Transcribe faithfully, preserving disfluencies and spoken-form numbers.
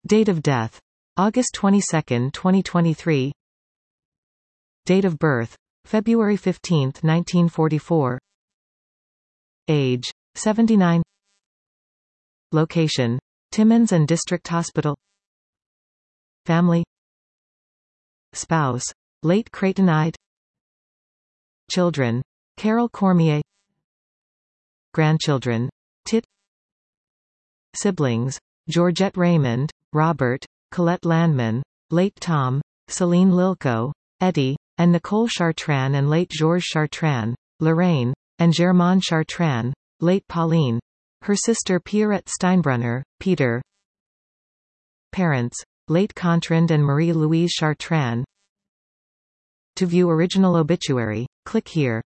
Date of death: August twenty-second, twenty twenty-three. Date of birth: February fifteenth, nineteen forty-four. Age: seventy-nine. Location: Timmins and District Hospital. Family. Spouse: late Creightonide. Children: Carol Cormier. Grandchildren: Tit. Siblings: Georgette Raymond, Robert, Colette Landman, late Tom, Celine Lilko, Eddie, and Nicole Chartrand, and late Georges Chartrand, Lorraine, and Germaine Chartrand, late Pauline. Her sister Pierrette Steinbrunner, Peter. Parents: late Contrand and Marie-Louise Chartrand. To view original obituary, click here.